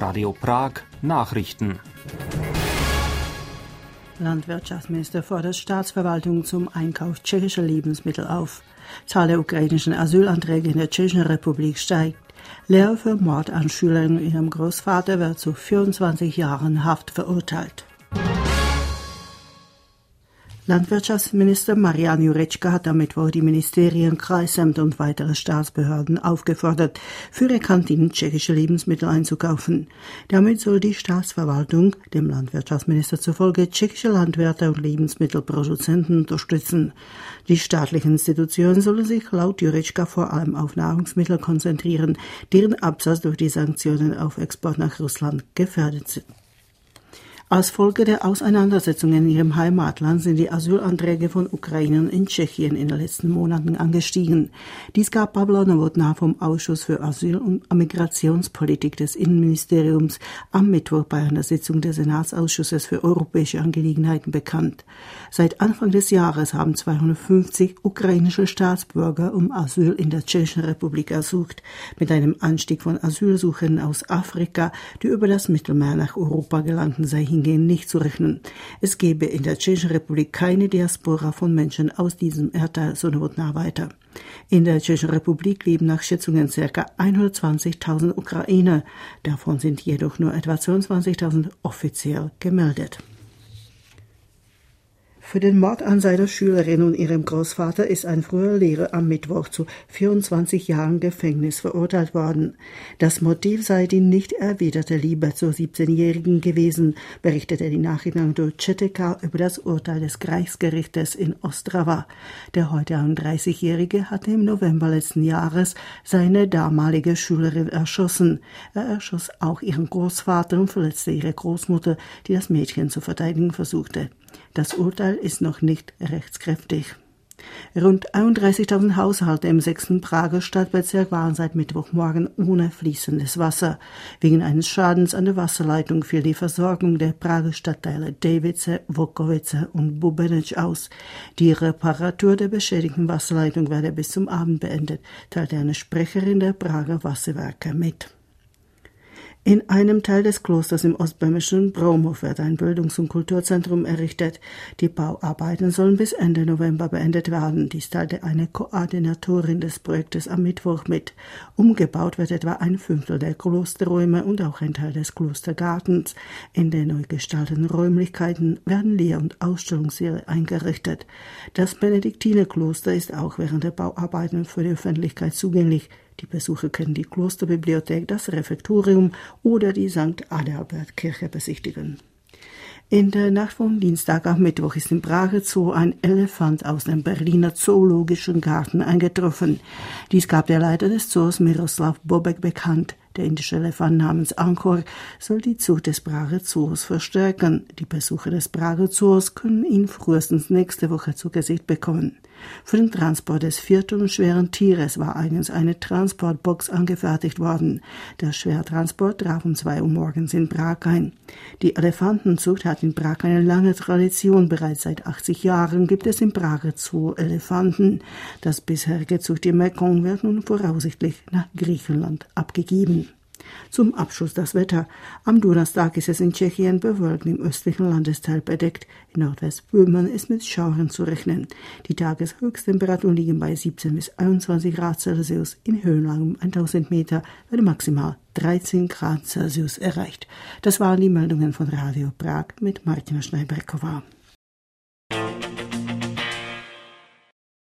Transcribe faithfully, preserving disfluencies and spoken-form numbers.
Radio Prag Nachrichten. Landwirtschaftsminister fordert Staatsverwaltung zum Einkauf tschechischer Lebensmittel auf. Zahl der ukrainischen Asylanträge in der Tschechischen Republik steigt. Lehrer für Mord an Schülerinnen und ihrem Großvater wird zu vierundzwanzig Jahren Haft verurteilt. Landwirtschaftsminister Marian Jurečka hat am Mittwoch die Ministerien, Kreisämter und weitere Staatsbehörden aufgefordert, für ihre Kantinen tschechische Lebensmittel einzukaufen. Damit soll die Staatsverwaltung, dem Landwirtschaftsminister zufolge, tschechische Landwirte und Lebensmittelproduzenten unterstützen. Die staatlichen Institutionen sollen sich laut Jurečka vor allem auf Nahrungsmittel konzentrieren, deren Absatz durch die Sanktionen auf Export nach Russland gefährdet sind. Als Folge der Auseinandersetzungen in ihrem Heimatland sind die Asylanträge von Ukrainern in Tschechien in den letzten Monaten angestiegen. Dies gab Pavla Novotná vom Ausschuss für Asyl- und Migrationspolitik des Innenministeriums am Mittwoch bei einer Sitzung des Senatsausschusses für europäische Angelegenheiten bekannt. Seit Anfang des Jahres haben zweihundertfünfzig ukrainische Staatsbürger um Asyl in der Tschechischen Republik ersucht, mit einem Anstieg von Asylsuchenden aus Afrika, die über das Mittelmeer nach Europa gelangten, sei hingegen nicht zu rechnen. Es gebe in der Tschechischen Republik keine Diaspora von Menschen aus diesem Erdteil, so Novotná weiter. In der Tschechischen Republik leben nach Schätzungen ca. hundertzwanzigtausend Ukrainer. Davon sind jedoch nur etwa zweiundzwanzigtausend offiziell gemeldet. Für den Mord an seiner Schülerin und ihrem Großvater ist ein früherer Lehrer am Mittwoch zu vierundzwanzig Jahren Gefängnis verurteilt worden. Das Motiv sei die nicht erwiderte Liebe zur siebzehnjährigen gewesen, berichtete die Nachrichtenagentur Četeka über das Urteil des Reichsgerichtes in Ostrava. Der heute einunddreißigjährige hatte im November letzten Jahres seine damalige Schülerin erschossen. Er erschoss auch ihren Großvater und verletzte ihre Großmutter, die das Mädchen zu verteidigen versuchte. Das Urteil ist noch nicht rechtskräftig. Rund einunddreißigtausend Haushalte im sechsten Prager Stadtbezirk waren seit Mittwochmorgen ohne fließendes Wasser. Wegen eines Schadens an der Wasserleitung fiel die Versorgung der Prager Stadtteile Davice, Volkovice und Bubenec aus. Die Reparatur der beschädigten Wasserleitung werde bis zum Abend beendet, teilte eine Sprecherin der Prager Wasserwerke mit. In einem Teil des Klosters im ostböhmischen Bromhof wird ein Bildungs- und Kulturzentrum errichtet. Die Bauarbeiten sollen bis Ende November beendet werden. Dies teilte eine Koordinatorin des Projektes am Mittwoch mit. Umgebaut wird etwa ein Fünftel der Klosterräume und auch ein Teil des Klostergartens. In den neu gestalteten Räumlichkeiten werden Lehr- und Ausstellungssäle eingerichtet. Das Benediktinerkloster ist auch während der Bauarbeiten für die Öffentlichkeit zugänglich. Die Besucher können die Klosterbibliothek, das Refektorium oder die Sankt Adalbert-Kirche besichtigen. In der Nacht vom Dienstag auf Mittwoch ist im Prager Zoo ein Elefant aus dem Berliner Zoologischen Garten eingetroffen. Dies gab der Leiter des Zoos Miroslav Bobek bekannt. Der indische Elefant namens Angkor soll die Zucht des Prager Zoos verstärken. Die Besucher des Prager Zoos können ihn frühestens nächste Woche zu Gesicht bekommen. Für den Transport des vier Tonnen schweren Tieres war eigens eine Transportbox angefertigt worden. Der Schwertransport traf um zwei Uhr morgens in Prag ein. Die Elefantenzucht hat in Prag eine lange Tradition. Bereits seit achtzig Jahren gibt es im Prager Zoo Elefanten. Das bisherige Zuchttier Mekong wird nun voraussichtlich nach Griechenland abgegeben. Zum Abschluss das Wetter. Am Donnerstag ist es in Tschechien bewölkt, im östlichen Landesteil bedeckt. In Nordwestböhmen ist mit Schauern zu rechnen. Die Tageshöchsttemperaturen liegen bei siebzehn bis einundzwanzig Grad Celsius. In Höhenlagen um tausend Meter werden maximal dreizehn Grad Celsius erreicht. Das waren die Meldungen von Radio Prag mit Martina Schneiberkova.